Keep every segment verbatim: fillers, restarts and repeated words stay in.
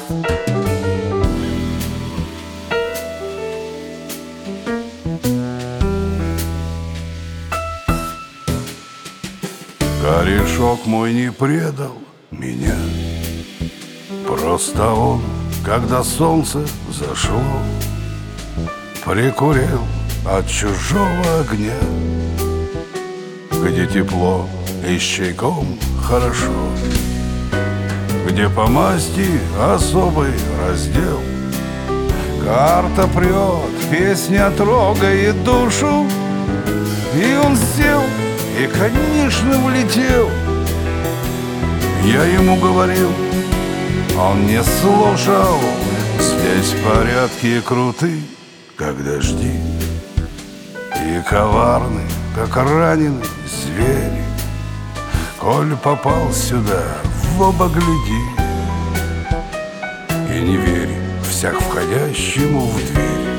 Корешок мой не предал меня, просто он, когда солнце зашло, прикурил от чужого огня, где тепло и с чайком хорошо, где по масти особый раздел. Карта прет, песня трогает душу, и он сел и, конечно, влетел. Я ему говорил, он не слушал. Здесь порядки круты, как дожди, и коварны, как раненый зверь. Коль попал сюда, в оба гляди, и не верь всяк входящему в дверь.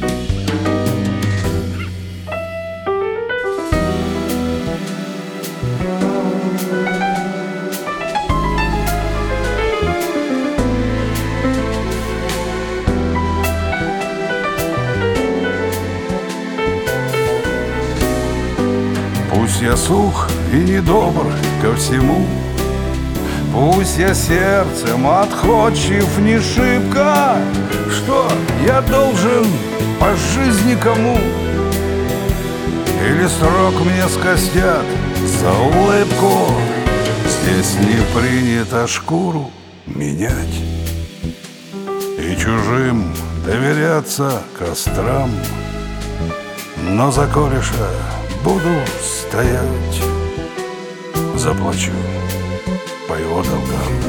Пусть я сух и недобр ко всему, пусть я сердцем отходчив не шибко, что я должен по жизни кому? Или срок мне скостят за улыбку? Здесь не принято шкуру менять и чужим доверяться кострам, но за кореша буду стоять, заплачу по его долгам.